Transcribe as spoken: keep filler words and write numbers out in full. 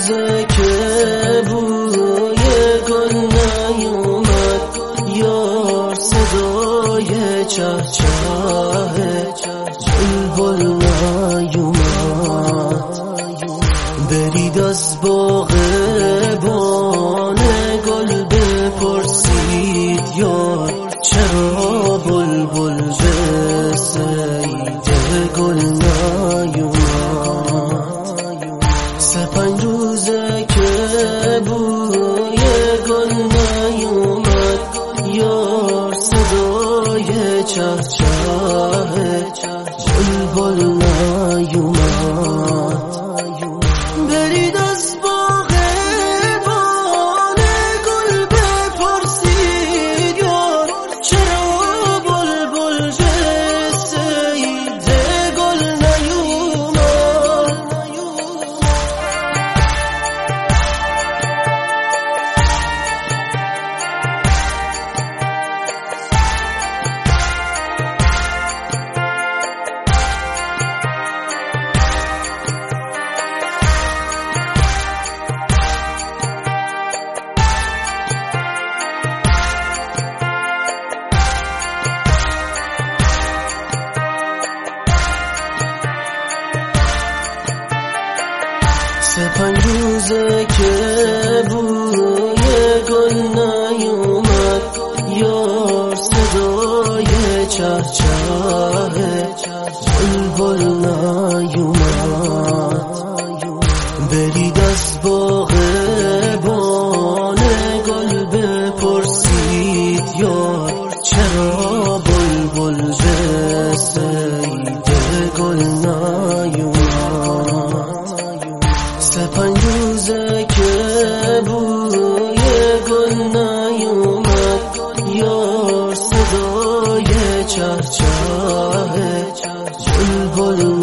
روزه که بوی گل نیومد، یار صدای چه چه بلبل نیومد. برید از باغبان گل بپرسید یار چرا بلبل به صید گل نیومد. سه پنج روزه که بوی گل نیومد، یار صدای چه چه بلبل نیومد. برید از باغبان گل بپرسید یار چرا بلبل به صید گل نیومد. سه پنج روزه که بوی گل نیومد، یار صدای چه چه بلبل نیومد. برید از باغبان گل بپرسید یار چرا بلبل به صید گل نیومد. سه پنج روزه که بوی گل نیومد، یار صدای چه چه بلبل